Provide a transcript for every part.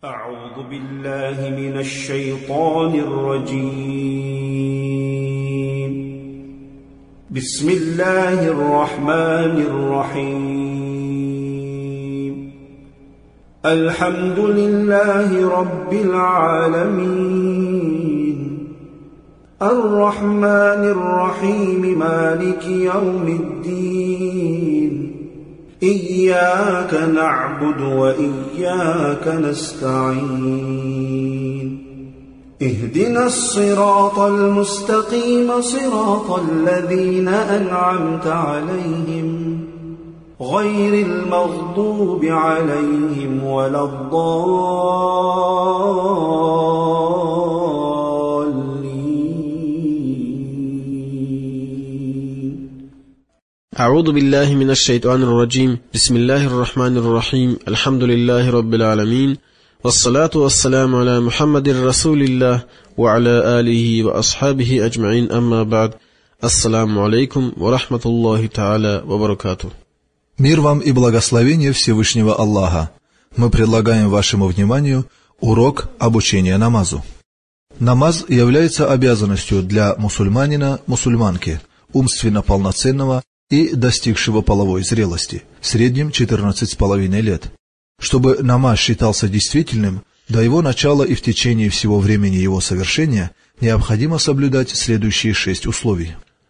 أعوذ بالله من الشيطان الرجيم. بسم الله الرحمن الرحيم. الحمد لله رب العالمين الرحمن الرحيم مالك يوم الدين إياك نعبد وإياك نستعين اهدنا الصراط المستقيم صراط الذين أنعمت عليهم غير المغضوب عليهم ولا الضالين. أعوذ بالله من الشيطان الرجيم. بسم الله الرحمن الرحيم. الحمد لله رب العالمين والصلاة والسلام على محمد رسول الله وعلى آله وأصحابه أجمعين. أما بعد. Ассаламу алейкум ва рахматуллахи та'аля ва баракату. Мир вам и благословение Всевышнего Аллаха. Мы предлагаем вашему вниманию урок обучения намазу. Намаз является обязанностью для мусульманина, мусульманки, умственно полноценного и достигшего половой зрелости, в среднем 14,5 лет. Чтобы намаз считался действительным, до его начала и в течение всего времени его совершения необходимо соблюдать следующие 6 условий.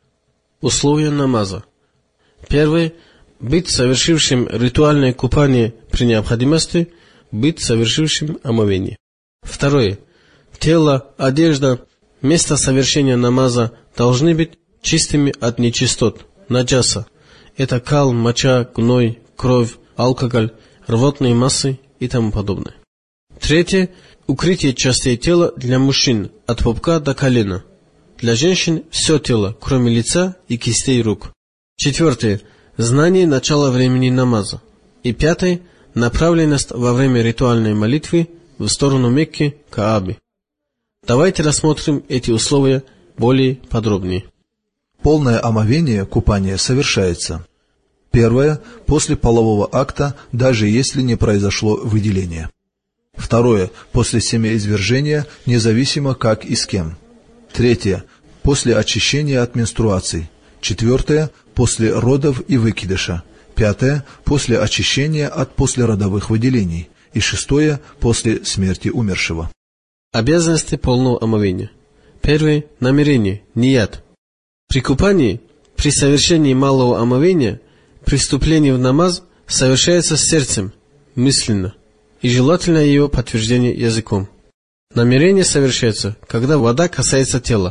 Условия намаза. Первое. Быть совершившим ритуальное купание при необходимости, быть совершившим омовение. Второе. Тело, одежда, место совершения намаза должны быть чистыми от нечистот, наджаса. Это кал, моча, гной, кровь, алкоголь, рвотные массы и тому подобное. Третье. Укрытие частей тела для мужчин от пупка до колена. Для женщин все тело, кроме лица и кистей рук. Четвертое. Знание начала времени намаза. И пятое. Направленность во время ритуальной молитвы в сторону Мекки, Каабы. Давайте рассмотрим эти условия более подробнее. Полное омовение, купание, совершается. Первое. После полового акта, даже если не произошло выделение. Второе. После семяизвержения, независимо как и с кем. Третье. После очищения от менструаций. Четвертое. После родов и выкидыша. Пятое. После очищения от послеродовых выделений. И шестое. После смерти умершего. Обязанности полного омовения. Первое. Намерение, ният. При купании, при совершении малого омовения, при вступлении в намаз совершается сердцем, мысленно, и желательно его подтверждение языком. Намерение совершается, когда вода касается тела.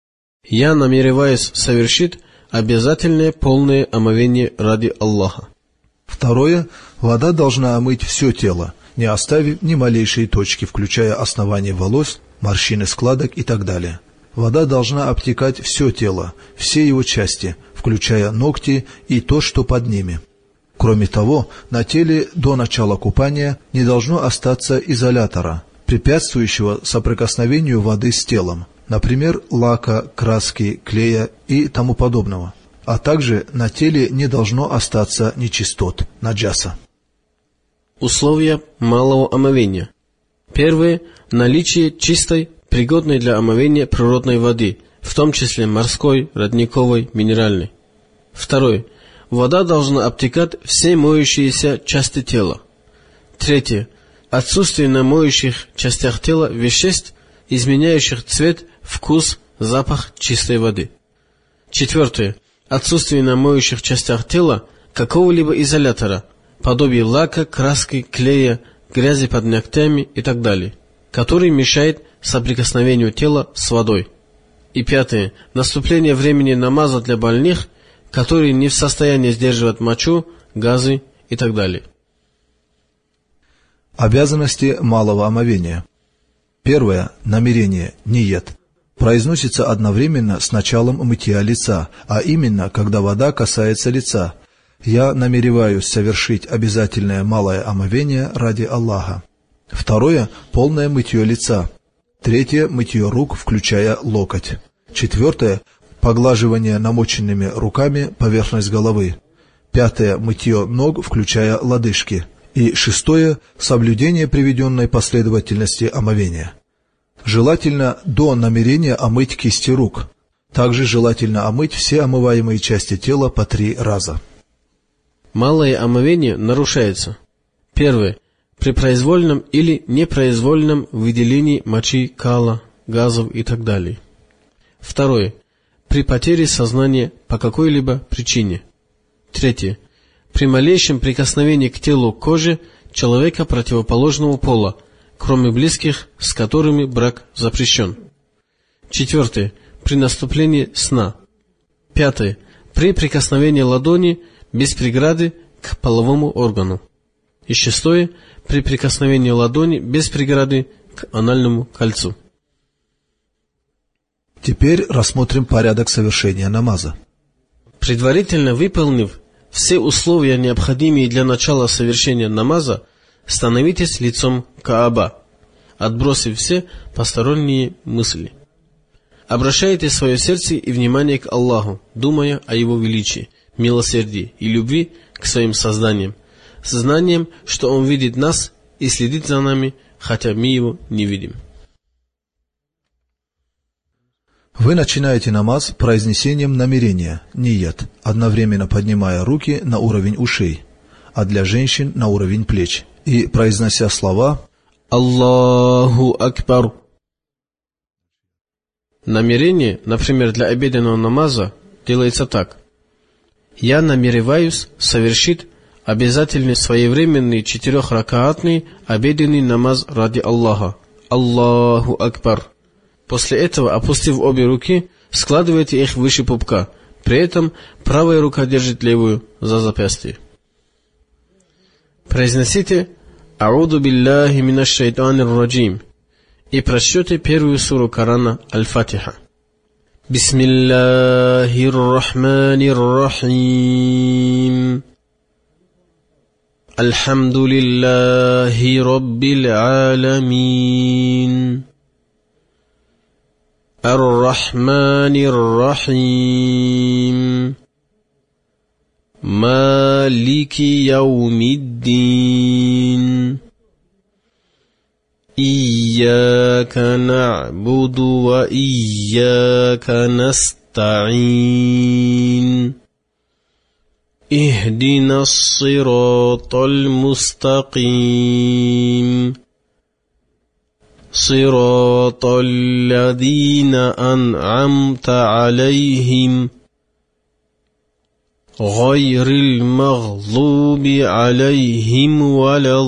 Я намереваюсь совершить обязательное полное омовение ради Аллаха. Второе. Вода должна омыть все тело, не оставив ни малейшей точки, включая основание волос, морщины складок и так далее. Вода должна обтекать все тело, все его части, включая ногти и то, что под ними. Кроме того, на теле до начала купания не должно остаться изолятора, препятствующего соприкосновению воды с телом, например, лака, краски, клея и тому подобного. А также на теле не должно остаться нечистот, наджаса. Условия малого омовения. Первое. Наличие чистой, пригодной для омовения природной воды, в том числе морской, родниковой, минеральной. Второе. Вода должна обтекать все моющиеся части тела. Третье. Отсутствие на моющих частях тела веществ, изменяющих цвет, вкус, запах чистой воды. Четвертое. Отсутствие на моющих частях тела какого-либо изолятора, подобие лака, краски, клея, грязи под ногтями и так далее, который мешает соприкосновению тела с водой. И пятое. Наступление времени намаза для больных, которые не в состоянии сдерживать мочу, газы и так далее. Обязанности малого омовения. Первое. Намерение, ният. Произносится одновременно с началом мытья лица, а именно, когда вода касается лица. Я намереваюсь совершить обязательное малое омовение ради Аллаха. Второе. Полное мытье лица. Третье. Мытье рук, включая локоть. Четвертое. Поглаживание намоченными руками поверхность головы. Пятое. Мытье ног, включая лодыжки. И шестое – соблюдение приведенной последовательности омовения. Желательно до намерения омыть кисти рук. Также желательно омыть все омываемые части тела по 3 раза. Малое омовение нарушается. Первое. При произвольном или непроизвольном выделении мочи, кала, газов и так далее. Второе. При потере сознания по какой-либо причине. Третье. При малейшем прикосновении к телу кожи человека противоположного пола, кроме близких, с которыми брак запрещен. Четвертое. При наступлении сна. Пятое. При прикосновении ладони без преграды к половому органу. И шестое. При прикосновении ладони без преграды к анальному кольцу. Теперь рассмотрим порядок совершения намаза. Предварительно выполнив все условия, необходимые для начала совершения намаза, становитесь лицом к Кааба, отбросив все посторонние мысли. Обращайте свое сердце и внимание к Аллаху, думая о Его величии, милосердии и любви к своим созданиям, с знанием, что Он видит нас и следит за нами, хотя мы Его не видим. Вы начинаете намаз произнесением намерения, ният, одновременно поднимая руки на уровень ушей, а для женщин на уровень плеч, и произнося слова «Аллаху Акбар». Намерение, например, для обеденного намаза, делается так. Я намереваюсь совершить обязательный своевременный 4-ракаатный обеденный намаз ради Аллаха. Аллаху Акбар. После этого, опустив обе руки, складывайте их выше пупка. При этом правая рука держит левую за запястье. Произносите «Ауду билляхи минаш шайтанир раджим» и прочтете первую суру Корана Аль-Фатиха. Бисмиллахир рахманир рахим. Альхамдулиллахи раббил аламин. الرحمن الرحيم مالك يوم الدين إياك نعبد وإياك نستعين اهدنا الصراط المستقيم صراط الذين أنعمت عليهم غير المغضوب عليهم ولا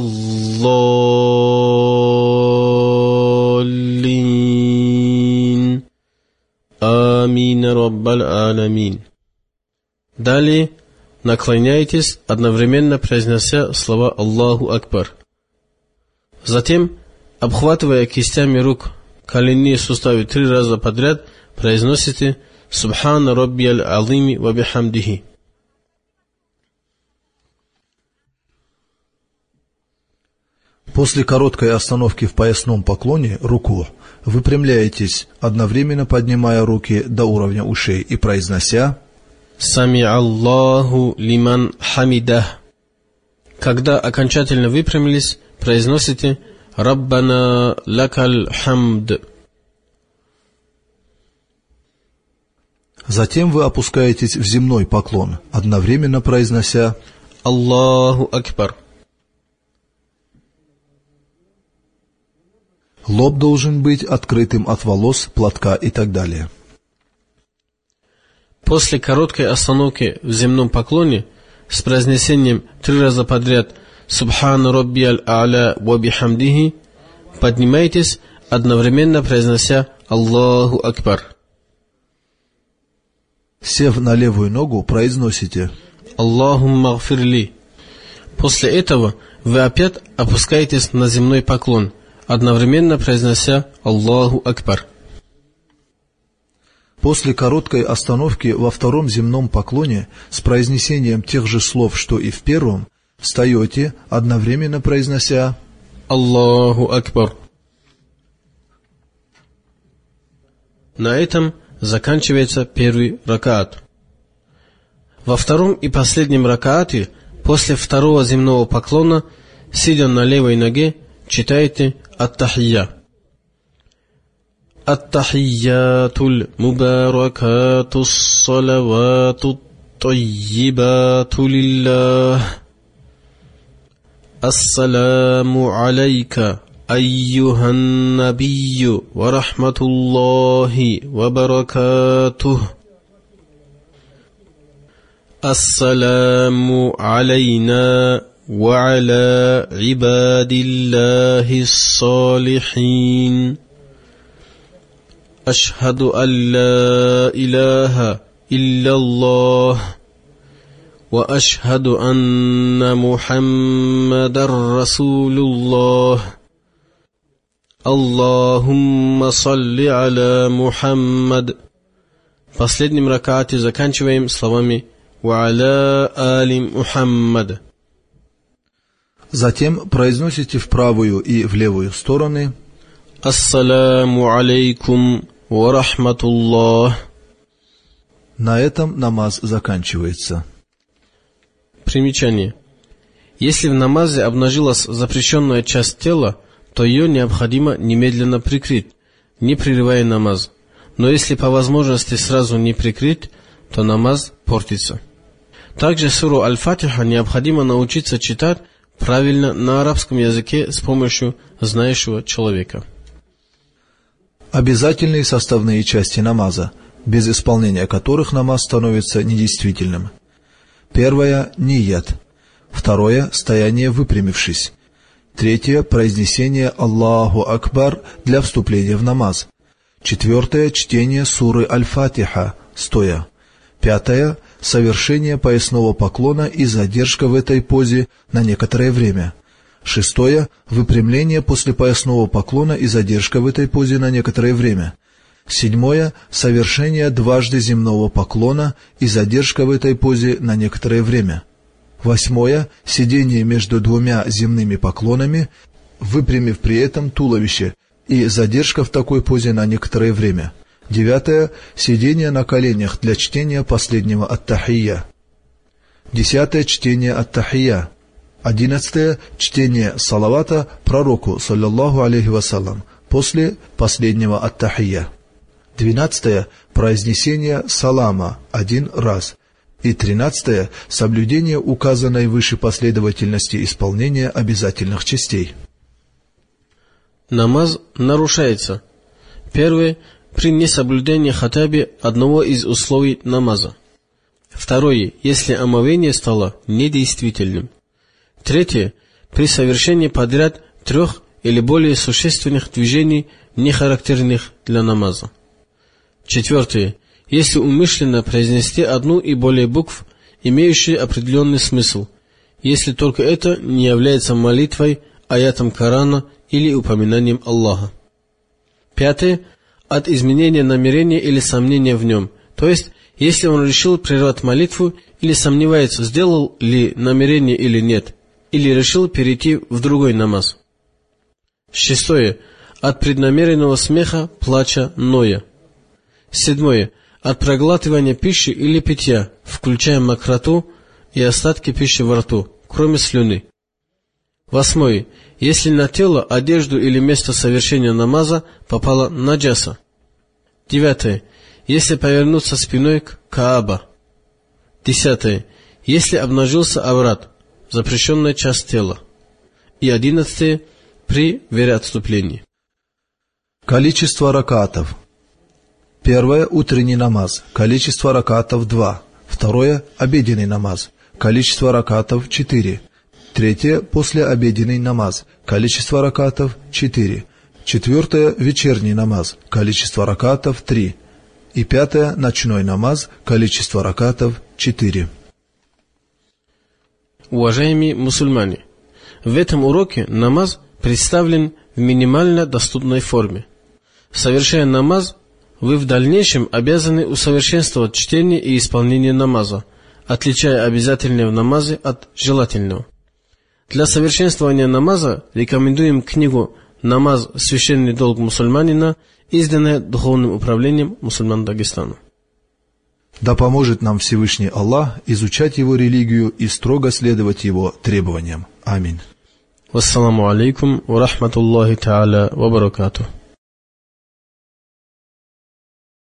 الضالين آمين رب العالمين. Далее наклоняйтесь, одновременно произнося слова Аллаху Акбар. Затем, обхватывая кистями рук коленные суставы 3 раза подряд, произносите «Субхана Раббияль Азими ва бихамдихи». После короткой остановки в поясном поклоне, руку, выпрямляетесь, одновременно поднимая руки до уровня ушей и произнося «Сами Аллаху лиман хамидах». Когда окончательно выпрямились, произносите «Раббана лакаль хамд». Затем вы опускаетесь в земной поклон, одновременно произнося «Аллаху Акбар». Лоб должен быть открытым от волос, платка и так далее. После короткой остановки в земном поклоне с произнесением 3 раза подряд «Субхана Раббияль А'ля ва бихамдихи» поднимайтесь, одновременно произнося «Аллаху Акбар». Сев на левую ногу, произносите «Аллахумма гфирли». После этого вы опять опускаетесь на земной поклон, одновременно произнося «Аллаху Акбар». После короткой остановки во втором земном поклоне с произнесением тех же слов, что и в первом, встаете, одновременно произнося «Аллаху Акбар». На этом заканчивается первый ракаат. Во втором и последнем ракаате, после второго земного поклона, сидя на левой ноге, читайте ат-тахия. Ат-тахиятуль мубаракатус салаватут таййибату лиллах. Ассаламу алейка, айюхан набию, ва рахматуллахи, ва баракатух. Ассаламу алейна, ва аля ибадиллахи ссалихин. Ашхаду ан ла илаха илляллах. وأشهد أن محمدا رسول الله اللهم صل على محمد. В последнем ракате заканчиваем словами وعلى آل محمد. Затем произносите в правую и в левую стороны Ассаламу алейкум ва рахматуллах. На этом намаз заканчивается. Примечание. Если в намазе обнажилась запрещенная часть тела, то ее необходимо немедленно прикрыть, не прерывая намаз. Но если по возможности сразу не прикрыть, то намаз портится. Также суру Аль-Фатиха необходимо научиться читать правильно на арабском языке с помощью знающего человека. Обязательные составные части намаза, без исполнения которых намаз становится недействительным. Первое – ният. Второе – стояние выпрямившись. Третье – произнесение Аллаху Акбар для вступления в намаз. Четвертое – чтение суры Аль-Фатиха, стоя. Пятое – совершение поясного поклона и задержка в этой позе на некоторое время. Шестое – выпрямление после поясного поклона и задержка в этой позе на некоторое время. Седьмое – совершение дважды земного поклона и задержка в этой позе на некоторое время. Восьмое – сидение между двумя земными поклонами, выпрямив при этом туловище, и задержка в такой позе на некоторое время. Девятое – сидение на коленях для чтения последнего ат-тахия. Десятое – чтение ат-тахия. 11. Чтение салавата пророку, саллаллаху алейхи вассалям, после последнего ат-тахия. 12. Произнесение салама один раз. И 13. Соблюдение указанной выше последовательности исполнения обязательных частей. Намаз нарушается. Первое – при несоблюдении хотя бы одного из условий намаза. Второе – если омовение стало недействительным. Третье – при совершении подряд 3 или более существенных движений, не характерных для намаза. Четвертое – если умышленно произнести одну и более букв, имеющие определенный смысл, если только это не является молитвой, аятом Корана или упоминанием Аллаха. Пятое – от изменения намерения или сомнения в нем, то есть, если он решил прервать молитву или сомневается, сделал ли намерение или нет, или решил перейти в другой намаз. Шестое – от преднамеренного смеха, плача, ноя. Седьмое – от проглатывания пищи или питья, включая мокроту и остатки пищи во рту, кроме слюны. Восьмое – если на тело, одежду или место совершения намаза попала наджаса. Девятое – если повернуться спиной к Кааба. Десятое – если обнажился аврат, запрещенная часть тела. И 11. При вероотступлении. Количество ракатов. Первое – утренний намаз. Количество ракатов 2. Второе – обеденный намаз. Количество ракатов 4. Третье – послеобеденный намаз. Количество ракатов 4. Четвертое – вечерний намаз. Количество ракатов 3. И пятое – ночной намаз. Количество ракатов 4. Уважаемые мусульмане, в этом уроке намаз представлен в минимально доступной форме. Совершая намаз, вы в дальнейшем обязаны усовершенствовать чтение и исполнение намаза, отличая обязательное в намазе от желательного. Для совершенствования намаза рекомендуем книгу «Намаз. Священный долг мусульманина», изданная Духовным управлением мусульман Дагестана. Да поможет нам Всевышний Аллах изучать Его религию и строго следовать Его требованиям. Аминь. Вассаламу алейкум ва рахматуллахи та'аля ва баракатух.